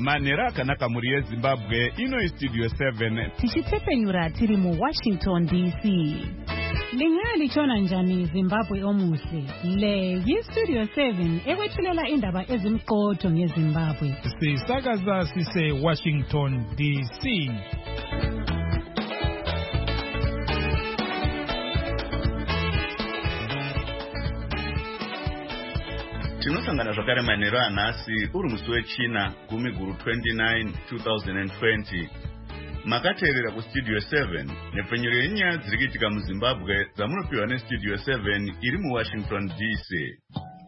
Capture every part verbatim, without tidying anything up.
manhero akanaka mhuri yezimbabwe. Ino Studio seven tichitepfenyura tiri mu Washington D C. Lingaya lichona njani Zimbabwe omuhle? Le yi Studio seven ekwethulela indaba ezimqotho ngeZimbabwe. Sisakaza sise Washington D C. Tinosangana zvakare manhero anhasi uri musi wechina gumi guru twenty-nine twenty twenty. Makateerera kuStudio seven nepfenyuro yenyaya dziri kuitika muZimbabwe dzamunopiwa neStudio seven iri muWashington D C.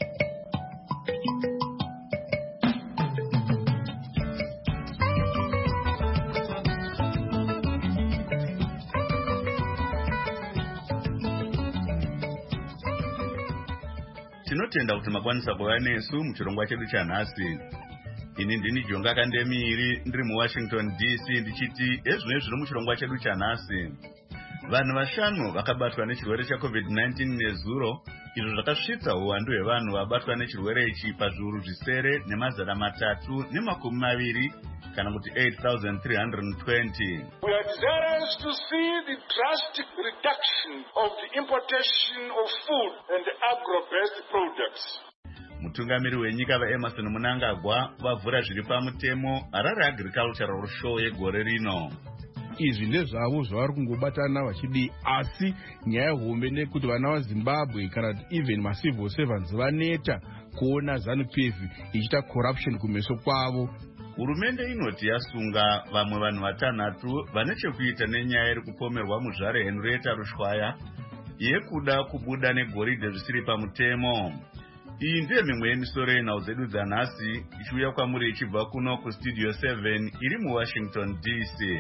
Tinotenda kuti makwanisa kuva nesu muchirongwa chedu chanhasi. Ini ndini Jonga Kandemiri ndiri muWashington D C ndichiti ezvino zviri muchirongwa chedu chanhasi. Vanhu vashanu vakabatwa nechirwere cheCovid nineteen nezuro, izvo zvakasvitsa uwandu hwevanhu vabatwa nechirwere ichi pazviuru zvisere nemazana matatu nemakumi maviri kana kuti eight thousand three hundred twenty. We are desirous to see the drastic reduction of the importation of food and agro-based products. Mutungamiri wenyika vaEmerson Mnangagwa vavhura zviri pamutemo Harare Agricultural Show yegore rino. Izvi ndezvavo zvavari kungobatana vachidi, asi nyaya hombe nekuti vana vaZimbabwe kana kuti even macivil servants vaneta kuona ZANU-P F ichita corruption kumeso kwavo. Hurumende inoti yasunga vamwe vanhu vatanhatu vane chekuita nenyaya iri kupomerwa muzvare Henrietta Rushwaya yekuda kubuda negoridhe zvisiri pamutemo. Iyi ndiyo mimwe yemisoro yenhau dzedu dzanhasi ichiuya kwamuri ichibva kuno kuStudio seven iri muWashington D C.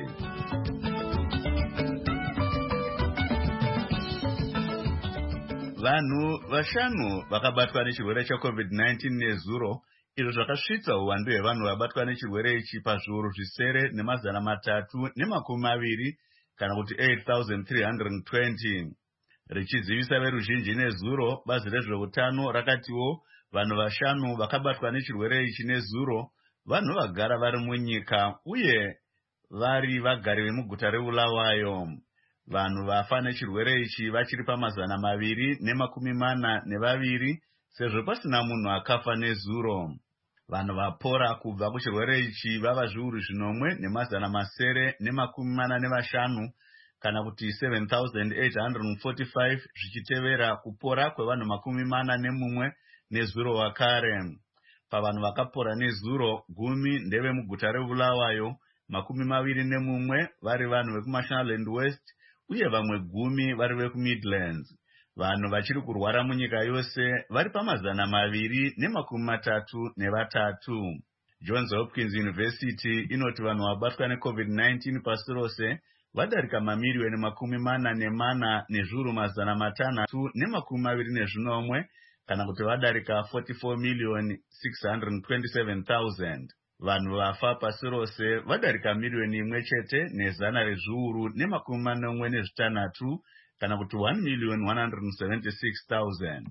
Vanhu vashanu vakabatwa nechirwere cheCovid nineteen nezuro, izvo zvakasvitsa uwandu hwevanhu vabatwa nechirwere ichi pazviuru zvisere nemazana matatu nemakumi maviri kana kuti eight thousand three hundred twenty. Richizivisa veruzhinji nezuro, bazi rezveutano rakatiwo vanhu vashanu vakabatwa nechirwere ichi nezuro vanhu vagara vari munyika uye vari vagari vemuguta reBulawayo. Vanhu vafa nechirwere ichi vachiri pamazana maviri nemakumi mana nevaviri sezvo pasina munhu akafa nezuro. Vanhu vapora kubva kuchirwere ichi vava zviuru zvinomwe nemazana masere nemakumi mana nevashanu kana kuti seven thousand eight hundred forty-five zvichitevera kupora kwevanhu makumi mana nemumwe nezuro wakare. Pavanhu vakapora nezuro gumi ndeve muguta reBulawayo, makumi maviri nemumwe vari vanhu vekuMashonaland West uye vamwe gumi vari vekuMidlands. Vanhu vachiri kurwara munyika yose vari pamazana maviri nemakumi matatu nevatatu. Johns Hopkins University inoti vanhu vabatwa neCovid nineteen pasi rose vadarika mamiliyoni makumi mana nemana nezviuru mazana matanhatu nemakumi maviri nezvinomwe kana kuti vadarika forty-four million six hundred twenty-seven thousand. Vanhu vafa pasi rose vadarika miliyoni imwe chete nezana rezviuru nemakumi manomwe nezvitanhatu kana kuti one million one hundred seventy-six thousand.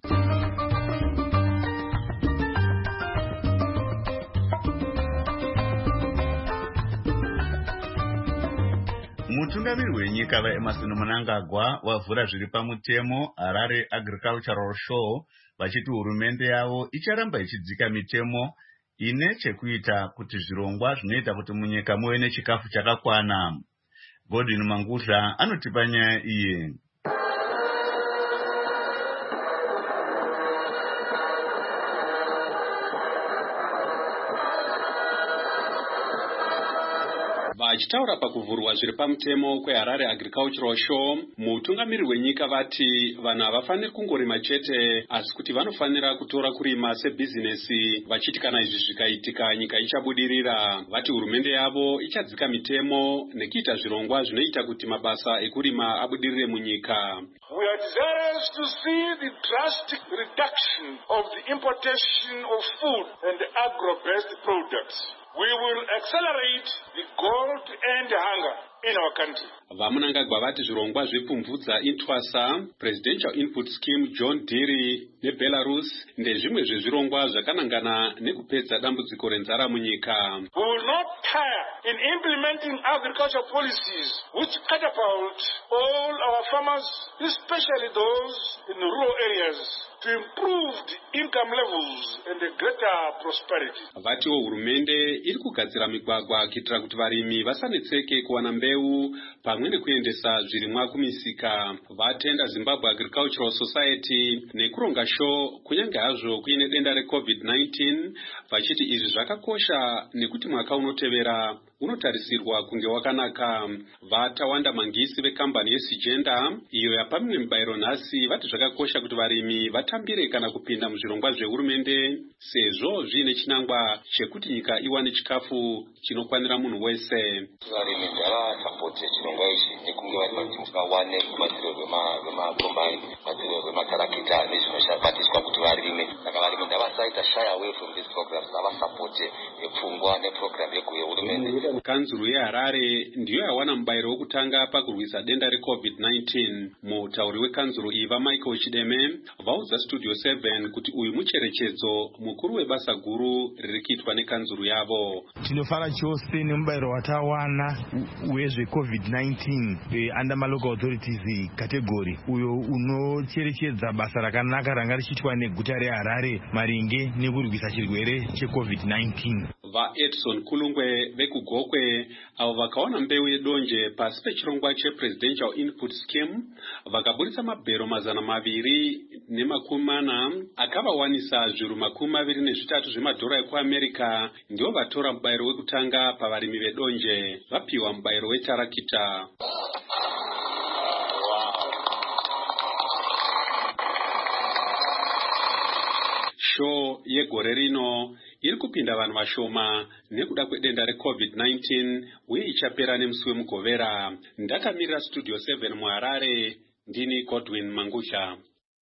Mutungamiri wenyika vaEmerson Mnangagwa wavhura zviri pamutemo Harare Agricultural Show vachiti hurumende yavo icharamba ichidzika mitemo ine chekuita kuti zvirongwa zvinoita kuti munyika muve nechikafu chakakwana. Godwin Mangudla anotipa nyaya iyi. Vachitaura pakuvhurwa zviri pamutemo kweHarare Agricultural Show, mutungamiri wenyika vati vanhu havafaniri kungorima chete asi kuti vanofanira kutora kurima sebhizinesi, vachiti kana izvi zvikaitika nyika ichabudirira. Vati hurumende yavo ichadzika mitemo nekuita zvirongwa zvinoita kuti mabasa ekurima abudirire munyika. We are desirous to see the drastic reduction of the importation of food and agro-based products. We will accelerate the goal to end hunger in our country. Vamunangagwa vati zvirongwa zvepfumvudza intwasa Presidential Input Scheme John Deere neBelarus ndezvimwe zvezvirongwa zvakanangana nekupedza dambudziko renzara munyika. We will not tire in implementing agricultural policies which catapult all our farmers, especially those in the rural areas, to improved income levels and a greater prosperity. Vatiwo hurumende iri kugadzira migwagwa kuitira kuti varimi vasanetseke kuwana mbeu pamwe nekuendesa zvirimwa kumisika. Vatenda Zimbabwe Agricultural Society nekuronga show kunyange hazvo kuine denda reCovid nineteen vachiti izvi zvakakosha nekuti mwaka unotevera unotarisirwa kunge wakanaka. Vatawanda Mangisi vekambani yeSigenda iyo yapa mimwe mibayiro nhasi vati zvakakosha kuti varimi vatambire kana kupinda muzvirongwa zvehurumende sezvo zviine chinangwa chekuti nyika iwane chikafu chinokwanira munhu wese. Varimi ngavasapote chirongwa ichi nekunge vari kuti vawane rubatsiro rwemakombani, rubatsiro rwematarakita nezvinoshandiswa kuti varime. Saka varimi ngavasaita shy away from this program, ngavasapote nepfungwa neprogram yehurumende. Kanzuru yeHarare ndiyo yawana mubayiro wokutanga pakurwisa denda reCovid nineteen. Mutauri wekanzuru Iva Michael Chideme vaudza Studio seven kuti uyu mucherechedzo mukuru webasa guru riri kuitwa nekanzuru yavo. Tinofara chose nemubayiro watawana wezveCovid nineteen under malocal authorities category uyo unocherechedza basa rakanaka ranga richiitwa neguta reHarare maringe nekurwisa chirwere cheCovid nineteen. VaEdson Kulungwe vekugokwe avo vakaona mbeu yedonje pasi pechirongwa chePresidential Input Scheme vakaburitsa mabhero mazana maviri nemakumi mana akavawanisa zviru makumi maviri nezvitatu zvemadhora ekuAmerica. Ndivo vatora mubayiro wekutanga pavarimi vedonje, vapiwa mubayiro wetarakita. Show yegore rino iri kupinda vanhu vashoma nekuda kwedenda reCovid nineteen uye ichapera nemusi wemugovera. Ndakamirira Studio seven muHarare, ndini Godwin Mangusha.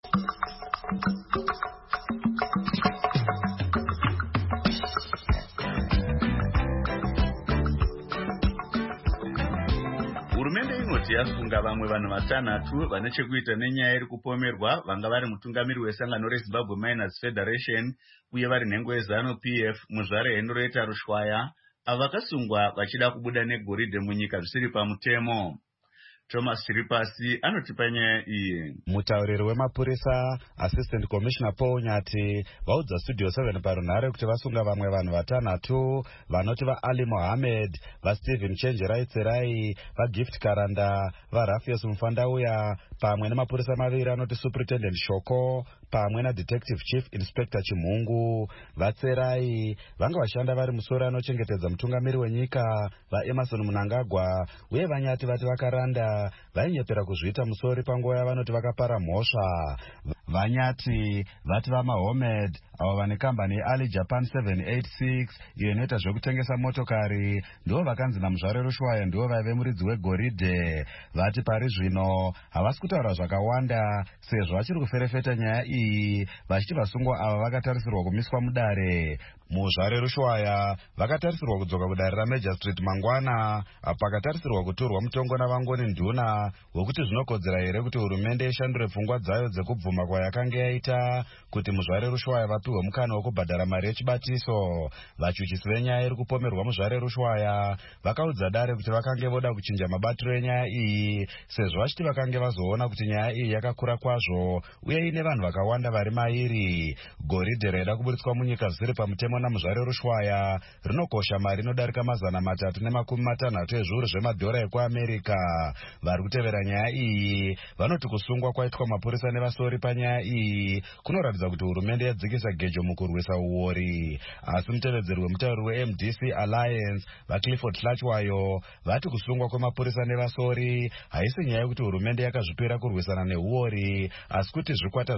Hurumende inoti yasunga vamwe vanhu vatanhatu vane chekuita nenyaya iri kupomerwa vanga vari mutungamiri wesangano reZimbabwe Miners Federation uye vari nhengo yeZanu P F muzvare Henrietta Rushwaya avo vakasungwa vachida kubuda negoridhe munyika zvisiri pamutemo. Thomas Chiripasi anotipa nyaya iyi. Mutauriri wemapurisa Assistant Commissioner Paul Nyati vaudza Studio seven parunhare kuti vasunga vamwe vanhu vatanhatu vanoti vaAli Mohammed, vaStephen Chenjerai, vaGift Karanda, vaRafius Mufandauya pamwe nemapurisa maviri anoti Superintendent Shoko pamwe naDetective Chief Inspector Chimhungu. Vatserai vanga vashanda vari musoro anochengetedza mutungamiri wenyika vaEmerson Mnangagwa uye Vanyati vati vakaranda vainyepera kuzviita musori panguva yavanoti vakapara mhosva. Vanyati vati vaMohammed avo vane kambani yeAli Japan seven eight six iyo inoita zvekutengesa motokari ndivo vakanzi naMuzvare Rushwaya ndivo vaive muridzi wegoridhe. Vati pari zvino havasi kutaura zvakawanda sezvo vachiri kuferefeta nyaya iyi vachiti vasungwa ava vakatarisirwa kumiswa mudare. Muzvare Rushwaya vakatarisirwa kudzoka kudare raMajor Street mangwana pakatarisirwa kuturwa mutongo navangoni nduna wekuti zvinokodzera here kuti hurumende ishandure pfungwa dzayo dzekubvuma kwayakanga yaita kuti Muzvare Rushwaya vapiwe mukana wokubhadhara mari yechibatiso. Vachuchisi venyaya iri kupomerwa Muzvare Rushwaya vakaudza dare kuti vakange voda kuchinja mabatiro enyaya iyi sezvo vachiti vakange vazoona kuti nyaya iyi yakakura kwazvo uye ine vanhu vakawanda vari mairi. Goridhe raida kuburitswa munyika zvisiri pamutemo naMuzvare Rushwaya rinokosha mari inodarika mazana matatu nemakumi matanhatu ezviuru zvemadhora ekuAmerica. Vari kutevera nyaya iyi vanoti kusungwa kwaitwa mapurisa nevasori panyaya iyi kunoratidza kuti hurumende yadzikisa gejo mukurwisa uori. Asi mutevedzeri wemutauri weM D C Alliance vaClifford Hlachwayo vati kusungwa kwemapurisa nevasori haisi nyaya yekuti hurumende yakazvipira kurwisana neuori asi kuti zvikwata zveZanu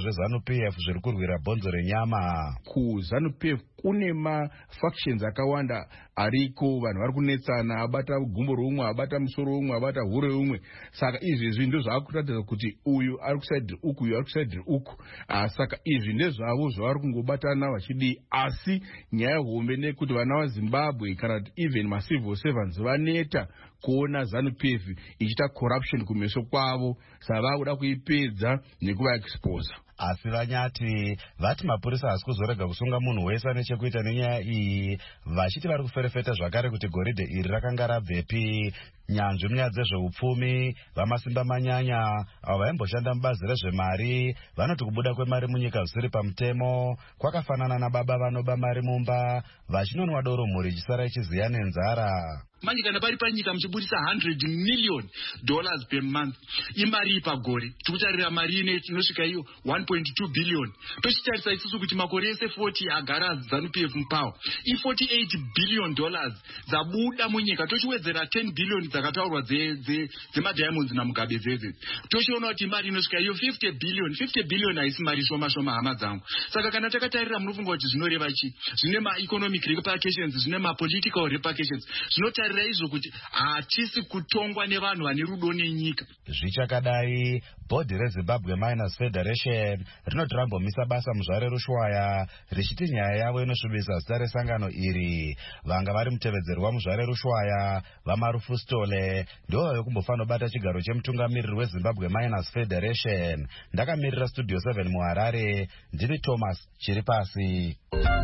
P F zviri kurwira bhonzo renyama. KuZANU P F kune mafactions akawanda ariko, vanhu vari kunetsana, abata gumbo roumwe, abata musoro umwe, abata hure umwe. Saka izvi ndo zvaakuratidza kuti uyu ari kusaidhiri uku, uyu ari kusaidhiri uku. Ah, saka izvi ndezvavo zvavari kungobatana vachidii, asi nyaya hombe nekuti vana vaZimbabwe kana kuti even macivil servants vaneta kuona ZANU P F ichita corruption kumeso kwavo, saka vakuda kuipedza nekuvaexposa. Asi vanyati vati mapurisa hasi kuzorega kusunga munhu wese ane chekuita nenyaya iyi, vachiti vari kuferefeta zvakare kuti goridhe iri rakanga rabvepi. Nyanzvi munyaya dzezveupfumi, vamasimba manyanya avo vaimboshanda mubazi rezvemari vanoti kubuda kwemari munyika zvisiri pamutemo kwakafanana nababa vanoba mari mumba vachinonwa doro mhuri ichisara ichiziya nenzara. Manje kana pari panyika muchibudisa one hundred million dollars per month imari pagore, tikutarira mari ine inosvika iyo one point two billion. Tochitarisa isusu kuti makore ese forty agara ZANU P F mupawa i forty-eight billion dollars dzabuda munyika, tochiwedzera ten billion dzakataurwa dzemadiamonds namugabe dzedze, tochiona kuti mari inosvika iyo fifty billion. fifty billion haisi mari shoma shoma, hama dzangu. Saka kana takatarira munofunga kuti zvinoreva chi? Zvine ma-economic repercussions, zvine ma-political repercussions. Zvinotarira izvo kuti hatisi kutongwa nevanhu vane rudo nenyika. Zvichakadai, bhodhi reZimbabwe Miners Federation rinoti rambomisa basa muzvare rushwaya richiti nyaya yavo inosvibisa zita resangano iri. Vanga vari mutevedzerwa muzvare rushwaya vaMarufu Stole ndivo vekumbofanira bata chigaro chemutungamiriri weZimbabwe Miners Federation. Ndakamirira Studio seven muHarare, ndini Thomas Chiripasi.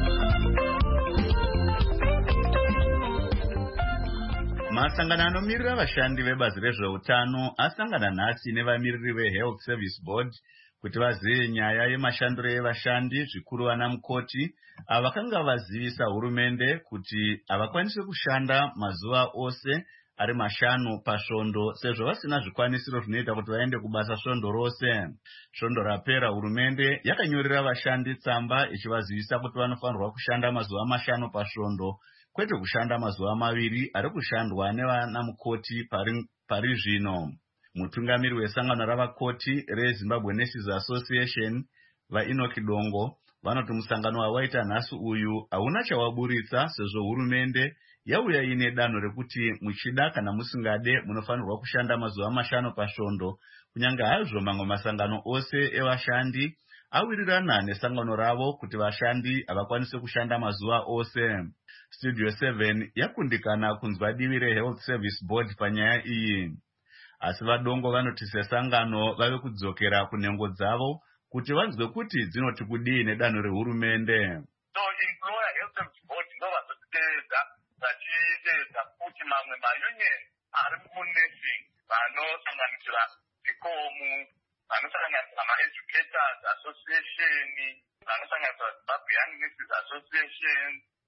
Masangano anomirira vashandi vebazi rezveutano asangana nhasi nevamiriri veHealth Service Board kuti vazive nyaya yemashandiro evashandi, zvikuru vana mukoti vakanga vazivisa hurumende kuti havakwanisi kushanda mazuva ose ari mashanu pasvondo sezvo vasina zvikwanisiro zvinoita kuti vaende kubasa svondo rose. Svondo rapera, hurumende yakanyorera vashandi tsamba ichivazivisa kuti vanofanirwa kushanda mazuva mashanu pasvondo kwete kushanda mazuva maviri ari kushandwa nevana mukoti pari, pari zvino. Mutungamiri wesangano ravakoti reZimbabwe Nurses Association vaEnoch Dongo vanoti musangano wawaita nhasi uyu hauna chawaburitsa sezvo hurumende yauya ine danho rekuti muchida kana musingade munofanirwa kushanda mazuva mashanu pasvondo, kunyange hazvo mamwe masangano ose evashandi awirirana nesangano ravo kuti vashandi havakwanisi kushanda mazuva ose. Studio seven yakundikana kunzwa divi reHealth Service Board panyaya iyi. Asi vaDongo vanoti sesangano vave kudzokera kunhengo dzavo kuti vanzwe kuti dzinoti kudii nedanho rehurumende. So employer Health Service Board ndo vazotiteedza vachiteedza kuti mamwe maunion ari munursing vanosanganisira zikomu, vanosanganisira ma-educators association, vanosanganisira Zimbabwe Young Nurses Association,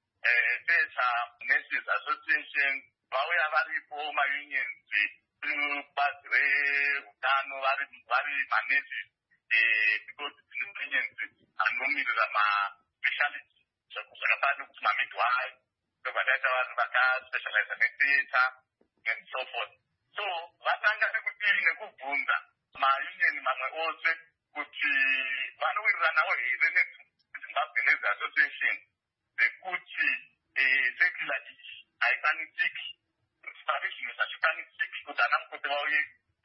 Theta Nurses Association, vauya varipo maunions kubazi reutano vari manesi because unions anomirira ma-speciality zvakafanana nekuti ma-midwife, vakaita vanhu vakaspecializa netheatre and so forth. So vatanga nekudii nekubvunza maunion mamwe ose kuti vanowiriranawo here neZimbabwe Nurses Association zekuti secular ichi haikwanisiki, supervision hazvikwanisiki kuti ana mukoti vauye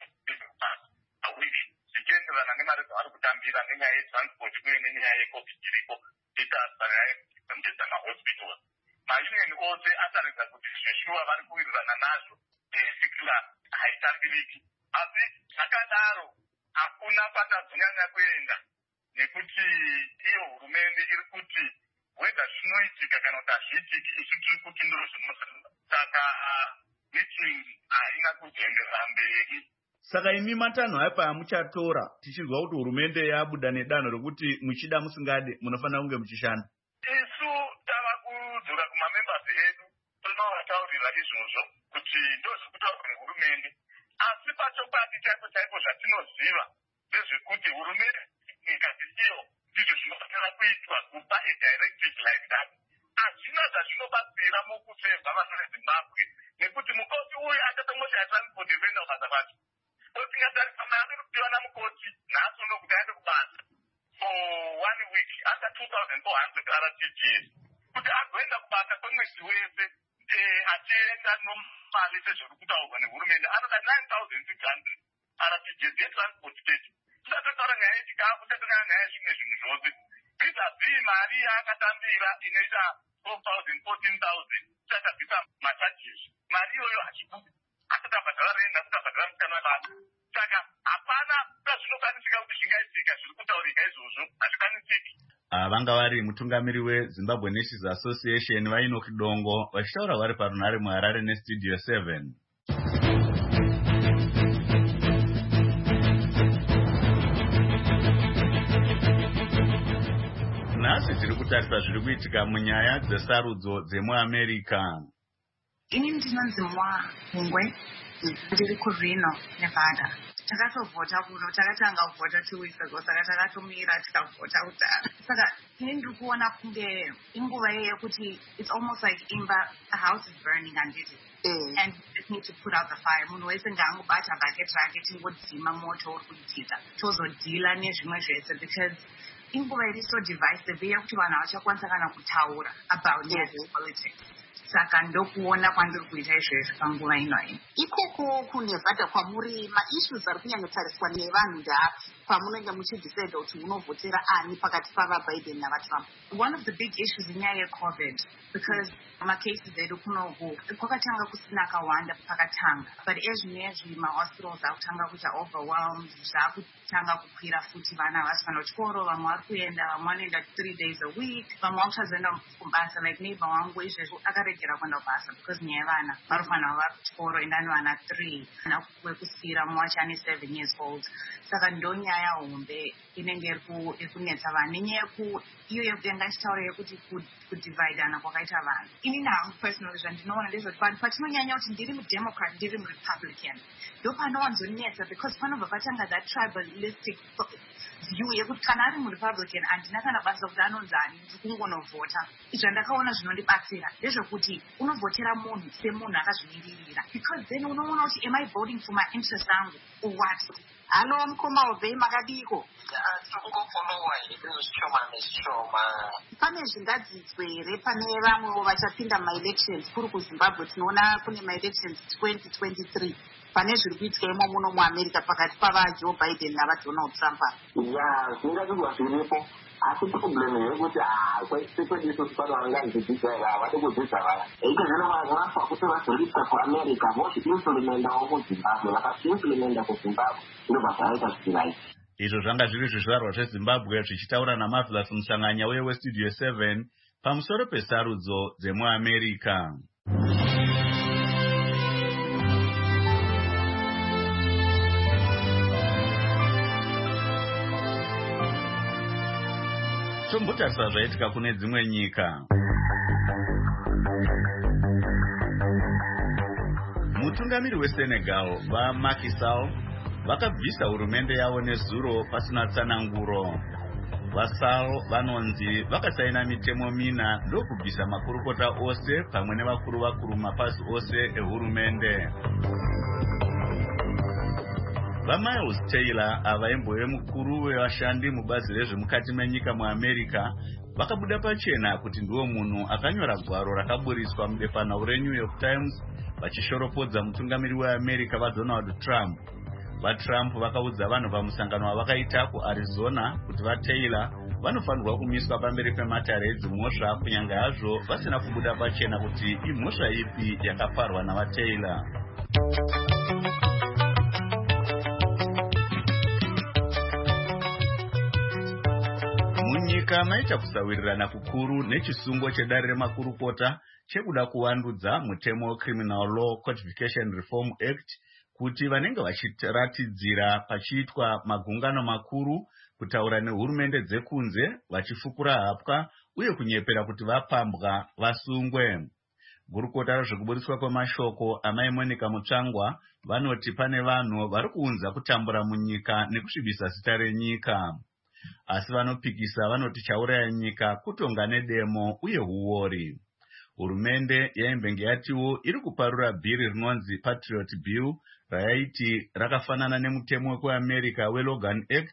awiri zvichienderana nemari dzavari kutambira nenyaya yetransport uye nenyaya yecovid iriko itaasarayaiongedza mahospitals. Maunion ose ataridza kuti zveshuwa vari kuwirirana nazvo secular haitambiriki, asi zvakadaro hakuna kwatadzonyanya kuenda nekuti iyo hurumende iri kuti whether zvinoitika kana kuti hazviitiki izvi tiri kuti ndozvinosanana. Saka meeting haina kuzoenderera mberi. Saka imi matanho aya pamuchatora tichizwa kuti hurumende yabuda nedanho rekuti muchida musingade munofanira kunge muchishanda. Isu tava kudzura kumamembers edu tonovataurira izvozvo kuti ndozvekutaurwa nehurumende, asi pachokwadi chaipo chaipo zvatinoziva ndezvekuti hurumende ikati iyo ndizvo zvinofanira kuitwa kupa edirective like that. Hazvina zvazvinobatsira mukusevha vanhu veZimbabwe nekuti mukoti uyu achatomboshaya transport yekuenda kubasa kwacho. Otingatarisa mari kupiwa namukoti nhasi uno kuti aende kubasa for thousand four hundred R T Gs kuti agoenda kubasa kwemwedzi wese achienda nomali sezviri kutaurwa nehurumende anoda nine thousand six hundred R T Gs yetransport state. Tisakataura nyaya yechikafu, tisakataura nyaya yezvimwe zvinhu zvose. Bhizabii mari yaakatambira inoita twelve thousand fourteen thousand tisakabvisa machajisi. Mari iyoyo hachibudi. Asati abhadhara rent, asati abhadhara mutana webasa. Saka hapana zvinokwanisika kuti zvingaitika zviri kutaurika izvozvo hazvikwanisiki. Vanga vari mutungamiri weZimbabwe Nurses Association vaino Kidongo vachitaura vari parunhare muHarare neStudio seven. Nhasi tiri kutarisa zviri kuitika munyaya dzesarudzo dzemuAmerica. Ini ndinonzi Mwahungwe, ndiri kuReno, Nevada. Takatovhota kuno, takatanga kuvhota two weeks ago, saka takatomira tikavhota kudhara. Saka ini ndiri kuona kunge inguva yekuti it's almost like imba, a house is burning handiti. Mm. And we just need to put out the fire. Munhu wese ngaangobata bucket rake tingodzima moto uri kudzika. Tozodhila nezvimwe zvese because inguva iri so divisive yekuti vanhu havachakwanisa kana kutaura about mm-hmm. politics. Saka ndokuona kwandiri kuita izvezvo panguva inoyi. Ikoko kuNevada kwamuri maissues ari kunyanyotariswa nevanhu ndaapi pamunenge muchidecide kuti munovhotera ani pakati pavaBiden navaTrump? One of the big issues inyaya yeCovid because macases edu kunoku kwakatanga kusina akawanda pakatanga, but ezvinezvi mahospitals akutanga kuita overwhelmed, zvakutanga kukwira futi vana vasina kuchikoro, vamwe vari kuenda, vamwe vanoenda three days a week, vamwe vakuchazoenda kumbasa. Like neighbor wangu izvezvo akaregera kuenda kubasa because nyaya vana varufana vari kuchikoro enda nevana three ana wekusira mumwe wacho ane seven years old. Saka ndo nyaya hombe inenge iri kunetsa vanhu nenyaya iyo yanga ichitaura yekuti kudhividana kwakaita vanhu. Ini nangu personally zvandinoona ndezvoti vanhu patinonyanya kuti ndiri mudemocrat ndiri murepublican ndo panowanzonetsa because panobva patanga that tribalistic view yekuti kana ari murepublican handina kana basa kuti anonzani ndiri kungonovhota. Zvandakaona zvinondibatsira ndezvekuti unovhotera munhu semunhu akazvimiririra because then unoona kuti am I voting for my interest angu or what? Halo mukoma wobvei makadiko? Tikungofolowa hedu zvishoma nezvishoma. Pane zvingadzidzwe here pane vamwewo vachapinda maelections kuri kuZimbabwe? Tinoona kune maelections twenty twenty-three pane zviri kuitika imo muno muAmerica pakati pavaJoe Biden navaDonald Trump. Ya, zvingadzidzwa zviripo. Asi problemu yekuti kwese pano vanganzidzidza here havadi kudzidza vaya. Iko zvino vanhu vafa kuti vazoripwa kuAmerica vozviimplementawo muZimbabwe, vakazviimplementa kuZimbabwe ndobva zvaita zvichivaita. Izvo zvanga zviri zvizvarwa zveZimbabwe zvichitaura naMarvelous Musanganya uye weStudio seven pamusoro pesarudzo dzemuAmerica. Tombotarisa zvaitika kune dzimwe nyika. Mutungamiri weSenegal vaMacky Sall vakabvisa hurumende yavo nezuro pasina tsananguro. VaSall vanonzi vakasaina mitemo mina ndokubvisa makurukota ose pamwe nevakuru vakuru mapasi ose ehurumende. VaMiles Taylor ava imbove mukuru wevashandi mubazi rezvemukati menyika muAmerica vakabuda pachena kuti ndiwo munhu akanyora gwaro rakaburiswa mubepanhau reNew York Times vachishoropodza mutungamiri weAmerica vaDonald Trump. VaTrump vakaudza vanhu pamusangano wavakaita kuArizona kuti vaTaylor vanofanirwa kumiswa pamberi pematare edzimhosva kunyange hazvo vasina kubuda pachena kuti imhosva ipi yakaparwa navaTaylor. Munyika maita kusawirirana kukuru nechisungo chedare remakurukota chekuda kuwandudza mutemo Criminal Law Codification Reform Act kuti vanenge vachiratidzira pachiitwa magungano makuru kutaura nehurumende dzekunze vachifukura hapwa uye kunyepera kuti vapambwa vasungwe. Gurukota rezvekuburiswa kwemashoko amai Monica Mutsvangwa vanoti pane vanhu vari kuunza kutambura munyika nekusvibisa zita renyika. Asi vanopikisa vanoti chauraya nyika kutonga nedemo uye huori. Hurumende yaimbenge yatiwo iri kuparura bhiri rinonzi Patriot Bill rayaiti rakafanana nemutemo wekuAmerica weLogan Act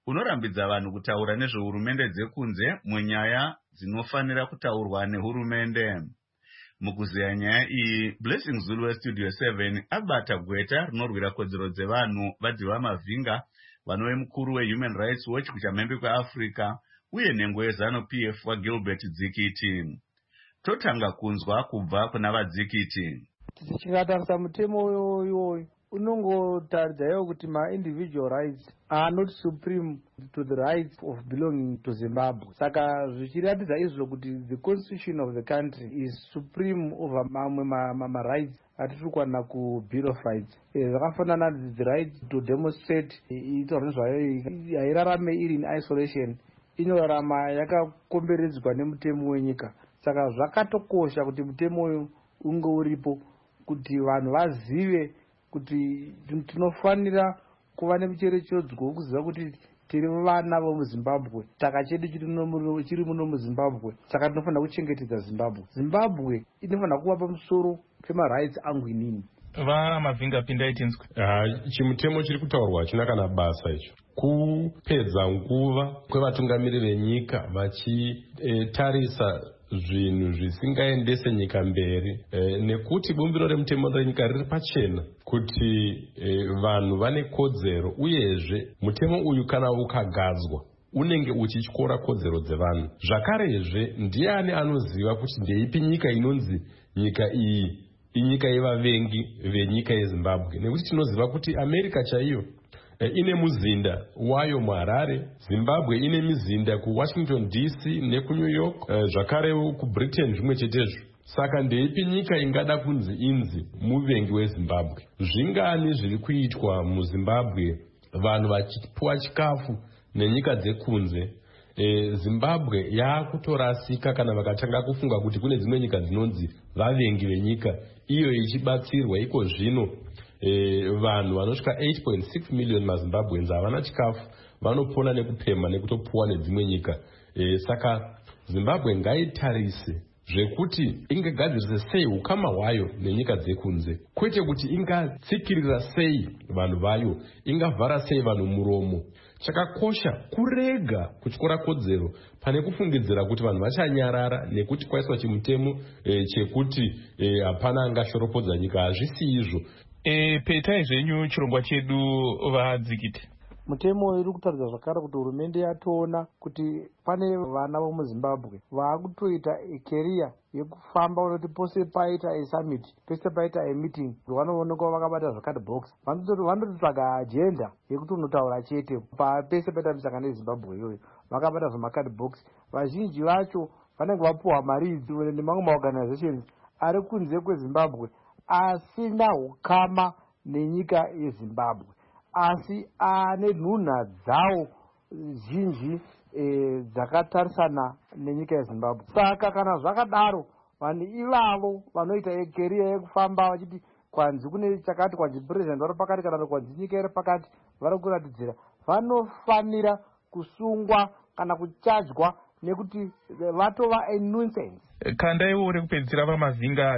unorambidza vanhu kutaura nezvehurumende dzekunze munyaya dzinofanira kutaurwa nehurumende. Mukuziya nyaya iyi, Blessing Zulu weStudio seven abata gweta rinorwira kodzero dzevanhu vadhiwa mavhinga vanove mukuru weHuman Rights Watch kuchamhembe kweAfrica uye nhengo yeZanu-P F waGilbert Dzikiti. Totanga kunzwa kubva kuna vadzikiti. Tichikatarisa mutemo iwoyo unongotaridza iwo kuti ma-individual rights are not supreme to the rights of belonging to Zimbabwe. Saka zvichiratidza izvo kuti the constitution of the country is supreme over mamwe ma-rights atiri kuwana ku-Bill of Rights. Zvakafanana the right to demonstrate itaura nezvayo hairarame iri in isolation, inorarama yakakomberedzwa nemutemo wenyika. Saka zvakatokosha kuti mutemo uyu unge uripo kuti vanhu vazive kuti tinofanira kuva nemucherechedzo wekuziva kuti tiri vana vomuZimbabwe, taka chedu chiri muno muZimbabwe, saka tinofanira kuchengetedza Zimbabwe. Zimbabwe inofanira kuva pamusoro pemarights angu inini. Va Mavhinga pindai tinzwe. Uh, chimutemo chiri kutaurwa hachina kana basa icho. Kupedza nguva kwevatungamiri venyika vachitarisa e, zvinhu zvisingaendese nyika mberi, e, nekuti bumbiro remutemo renyika riri pachena kuti e, vanhu vane kodzero, uyezve mutemo uyu kana ukagadzwa unenge uchityora kodzero dzevanhu. Zvakarezve ndiani anoziva kuti ndeipi nyika inonzi nyika iyi inyika yevavengi venyika yeZimbabwe? Nekuti tinoziva kuti America chaiyo e, ine muzinda wayo muHarare, Zimbabwe ine mizinda kuWashington D C nekuNew York, e, zvakare kuBritain zvimwe chetezvo. Saka ndeipi nyika ingada kunzi inzi muvengi weZimbabwe? Zvingani zviri kuitwa muZimbabwe vanhu vachipuwa chikafu nenyika dzekunze? E, Zimbabwe yakutorasika kana vakatanga kufunga kuti kune dzimwe nyika dzinonzi vavengi venyika iyo ichibatsirwa. Iko zvino e, vanhu vanosvika eight point six million maZimbabweans havana chikafu, vanopona nekupema nekutopuwa nedzimwe nyika. E, saka Zimbabwe ngaitarise zvekuti ingagadzirise sei ukama hwayo nenyika dzekunze, kwete kuti ingatsikirira sei vanhu vayo, ingavhara sei vanhu muromo. Chakakosha kurega kutyora kodzero pane kufungidzira kuti vanhu vachanyarara nekuti kwaiswa chimutemo e, chekuti hapana e, angashoropodza nyika. Hazvisi izvo. E, petai zvenyu chirongwa chedu vadzikiti. Mutemo iri kutaridza zvakare kuti hurumende yatoona kuti pane vana vomuZimbabwe vaakutoita career yekufamba unoti pose paita a summit, pese paita a meeting, vanoonekwa vakabata zvakadhibox, vanototsvaga agenda yekuti unotaura chete pese paita misangano yeZimbabwe iyoyo, vakabata zvamakadhibox. Vazhinji vacho vanenge vapuwa mari idzi nemamwe maorganizations ari kunze kweZimbabwe asina ukama nenyika yeZimbabwe, asi ane nhunha dzawo zhinji e, dzakatarisana nenyika yeZimbabwe. Saka kana zvakadaro, vanhu ivavo vanoita career yekufamba vachiti kwanzi kune chakati, kwanzi president vari pakati, kana kwanzi nyika iri pakati, vari kuratidzira, vanofanira kusungwa kana kuchajwa nekuti vatova a nuisance. Kandaiwo uri kupedzisira vaMavhinga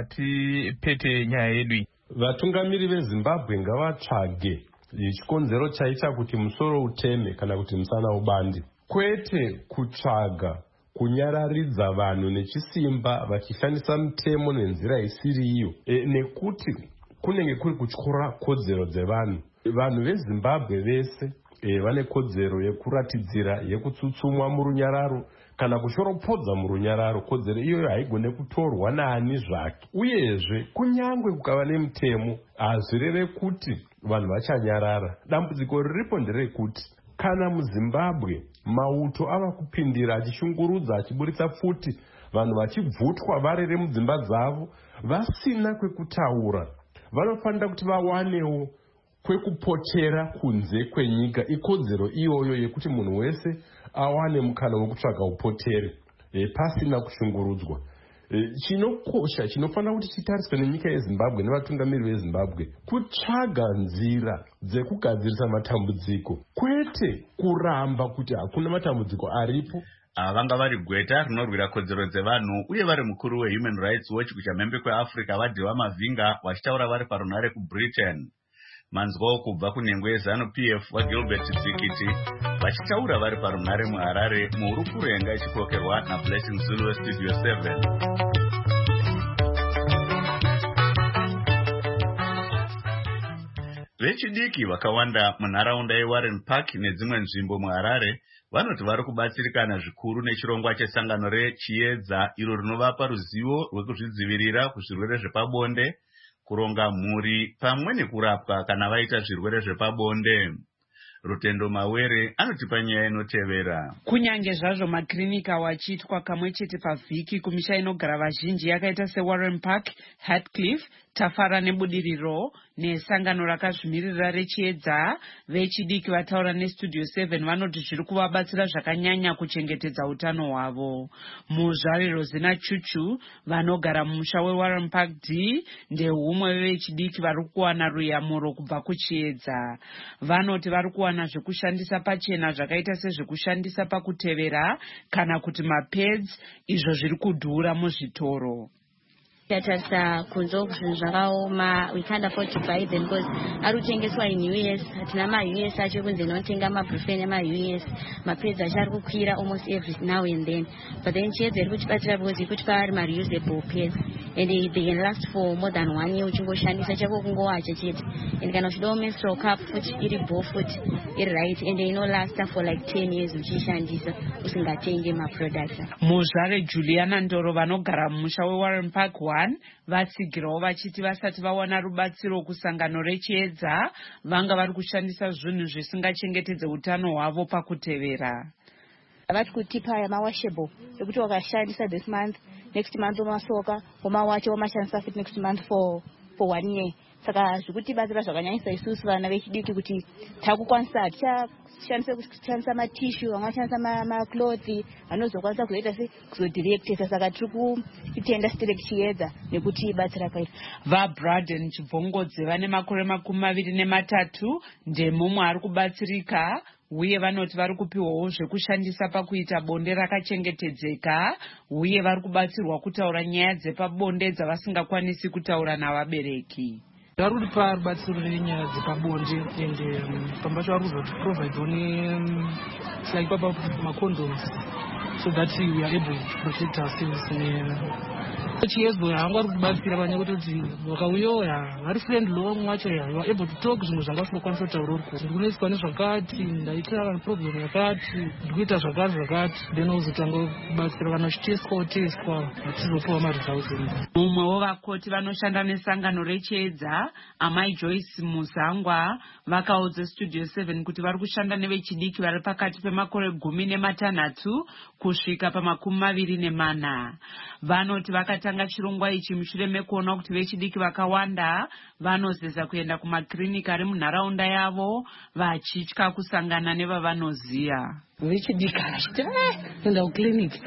tipete nyaya yedu. Vatungamiri veZimbabwe ngavatsvage chikonzero chaita kuti musoro uteme kana kuti musana ubande, kwete kutsvaga kunyararidza vanhu nechisimba vachishandisa mutemo nenzira isiri iyo, e, nekuti kunenge kuri kutyora kodzero dzevanhu. Vanhu veZimbabwe vese e, vane kodzero yekuratidzira, yekutsutsumwa murunyararo kana kushoropodza murunyararo. Kodzero iyoyo haigone kutorwa naani zvake. Uyezve kunyangwe kukava nemutemo, hazvireve kuti vanhu vachanyarara. Dambudziko riripo nderekuti kana muZimbabwe mauto ava kupindira achishungurudza, achiburitsa pfuti, vanhu vachibvutwa varere mudzimba dzavo vasina kwekutaura, vanofanira kuti vawanewo kwekupotera kunze kwenyika. Ikodzero iyoyo yekuti munhu wese awane mukana wekutsvaga upotere e, pasina kushungurudzwa. E, chinokosha chinofanira kuti chitariswe nenyika yeZimbabwe nevatungamiri veZimbabwe kutsvaga nzira dzekugadzirisa matambudziko, kwete kuramba kuti hakuna matambudziko aripo. Vanga vari gweta rinorwira kodzero dzevanhu uye vari mukuru weHuman Rights Watch kuchamhembe kweAfrica vadhiwa Mavhinga vachitaura vari parunhare kuBritain. manzwawo kubva kunhengo yeZANU-P F waGilbert Dzikiti vachitaura vari parunhare muHarare muhuru kurenga ichikokerwa naBlessing Zulu weStudio seven. Vechidiki vakawanda munharaunda yeWarren Park nedzimwe nzvimbo muHarare vanoti vari kubatsirikana zvikuru nechirongwa chesangano rechiedza iro rinovapa ruzivo rwekuzvidzivirira kuzvirwere zvepabonde, kuronga mhuri pamwe nekurapwa kana vaita zvirwere zvepabonde. Rutendo Mawere anotipa nyaya inotevera. Kunyange zvazvo makirinika wachiitwa kamwe chete pavhiki kumisha inogara vazhinji yakaita seWarren Park, Hatcliffe, Tafara nebudiriro nesangano rakazvimirira rechiedza, vechidiki vataura neStudio seven vanoti zviri kuvabatsira zvakanyanya kuchengetedza utano hwavo. Muzvariro Zina Chuchu vanogara mumusha weWarren Park D ndehumwe vechidiki vari kuwana ruyamuro kubva kuchiedza. Vanoti vari kuwana zvekushandisa pachena zvakaita sezvekushandisa pakutevera kana kuti mapads, izvo zviri kudhura muzvitoro. Tatarisa kunzo zvinhu zvakaoma, we can't afford to buy them because ari kutengeswa in U S. Hatina ma U S acho kunze notenga mabrufen ema U S. Mapads acho ari kukwira almost every now and then. But then chiedza iri kutibatsira because ikuti paari ma reusable pads and they, they can last for more than one year uchingoshandisa chako kungowacha chete. And kana uchidawo menstrual cup futi iri ball futi iri right and they no last for like ten years uchishandisa usingatenge ma products. Muzvare Juliana Ndoro vanogara mumusha weWarren Park vasigirawo vachiti vasati vawana rubatsiro kusangano rechiedza vanga vari kushandisa zvinhu zvisingachengetedze utano hwavo pakutevera. Vari kutipa mawashable ekuti wakashandisa this month, next month umasoka umawacha umashandisa fit next month for for one year. Saka zvikutibatsira zvakanyanyisa isusu vana vechidiki kuti takukwanisa tichishandisa matishu, vangashandisa macloth anozokwanisa kuita sekuzodirectesa. Saka tiri kuitenda stirek chiedza nekuti ibatsira kaita. VaBraden Chibvongodze vane makore makumi maviri nematatu ndemumwe ari kubatsirika uye vanoti vari kupiwawo zvekushandisa pakuita bonde rakachengetedzeka uye vari kubatsirwa kutaura nyaya dzepabonde dzavasingakwanisi kutaura navabereki. Vari kupa rubatsiro renyaya dzepabonde ende pamba pacho vari kuzoprovide one like papa macondoms so that we are able to protect ourselves. Chiedza hanga vari kubatsira panyaya kuti vakauyoya vari friend long wacho ya you are able to talk zvinhu zvakasingakwanisa kutaura uri kuti ndinoiswa nezvakati ndaita problem yakati ndikuita zvakati zvakati then uzotanga kubatsira kana uchiteswa uteswa atizopiwa maresults. Mumwewo vakoti vanoshanda nesangano rechiedza Amai Joyce Muzangwa vakaudza Studio seven kuti vari kushanda nevechidiki vari pakati pemakore gumi nematanhatu kusvika pamakumi maviri nemana. Vanoti vakatanga chirongwa ichi mushure mekuona kuti vechidiki vakawanda vanozeza kuenda kumakirinika ari munharaunda yavo vachitya kusangana nevavanoziya. Vechidiki achiti enda kukiriniki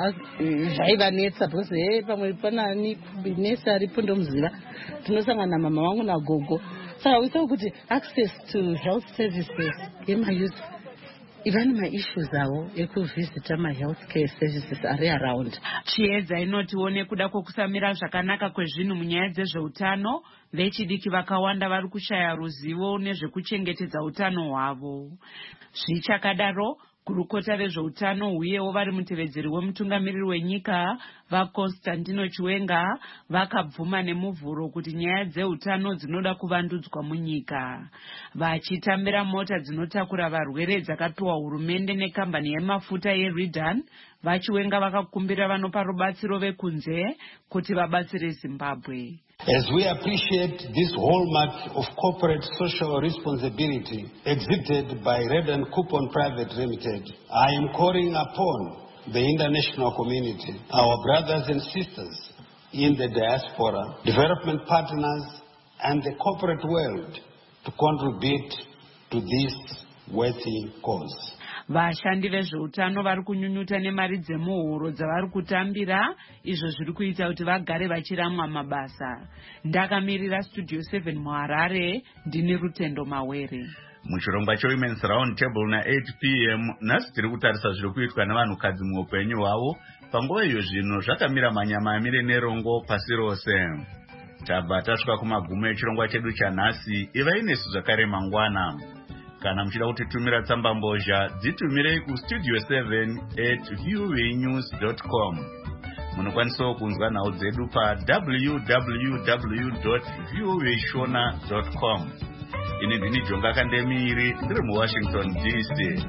zvaivanetsa because he pamwe panani nesi aripo ndomuziva tinosangana mama vangu nagogo. Saka uitawo kuti access to health services yemayouth even maissues avo ekuvisita mahealthcare services ari around. Chiedza inotiwo nekuda kwokusamira zvakanaka kwezvinhu munyaya dzezveutano, vechidiki vakawanda vari kushaya ruzivo nezvekuchengetedza utano hwavo. Zvichakadaro, kurukota vezveutano uyewo vari mutevedzeri wemutungamiriri wenyika vaConstantino Chiwenga vakabvuma nemuvhuro kuti nyaya dzeutano dzinoda kuvandudzwa munyika. Vachitambira mota dzinotakura varwere dzakapiwa hurumende nekambani yemafuta yeRidan, vaChiwenga vakakumbira vanopa rubatsiro vekunze kuti vabatsire Zimbabwe. As we appreciate this hallmark of corporate social responsibility exhibited by Redan Coupon Private Limited, I am calling upon the international community, our brothers and sisters in the diaspora, development partners, and the corporate world to contribute to this worthy cause. Vashandi vezveutano vari kunyunyuta nemari dzemuhuro dzavari kutambira, izvo zviri kuita kuti vagare vachiramwa mabasa. Ndakamirira Studio seven muHarare, ndini Rutendo Mawere. Muchirongwa cheWomen's Round Table na eight p m nhasi tiri kutarisa zviri kuitwa nevanhukadzi muupenyu hwavo. Panguva iyo zvinhu zvakamira manyama amire nerongo pasi rose. tabva tasvika kumagumo echirongwa chedu chanhasi. Ivai nesu zvakare mangwana. Kana muchida kutitumira tsamba mbozha, dzitumirei kustudio seven at voanews dot com. Munokwanisawo kunzwa nhau dzedu pa w w w dot voa shona dot com. Ini ndini Jonga Kandemiri, ndiri muWashington D C.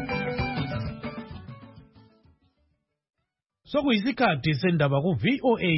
Sokuyisikhathi sendaba ku V O A